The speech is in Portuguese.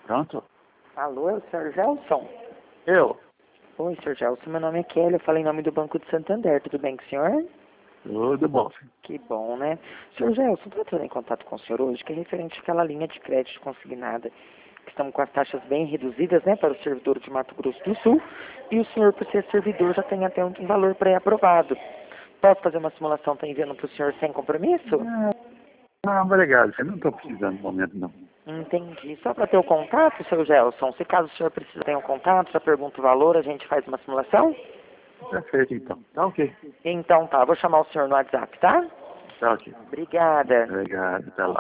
Pronto? Alô, é o Sr. Gelson? Eu? Oi, Sr. Gelson, meu nome é Kelly, eu falo em nome do Banco de Santander, tudo bem com o senhor? Tudo bom. Que bom, né? Sr. Gelson, estou entrando em contato com o senhor hoje, que é referente àquela linha de crédito consignada, que estamos com as taxas bem reduzidas, né, para o servidor de Mato Grosso do Sul, e o senhor, por ser servidor, já tem até um valor pré-aprovado. Posso fazer uma simulação, tá enviando para o senhor sem compromisso? Não, obrigado. Eu não estou precisando no momento, não. Entendi. Só para ter o contato, seu Gelson, se caso o senhor precisa ter um contato, já pergunta o valor, a gente faz uma simulação? Perfeito, então. Tá ok. Então tá, vou chamar o senhor no WhatsApp, tá? Tá ok. Obrigada. Obrigado. Até lá.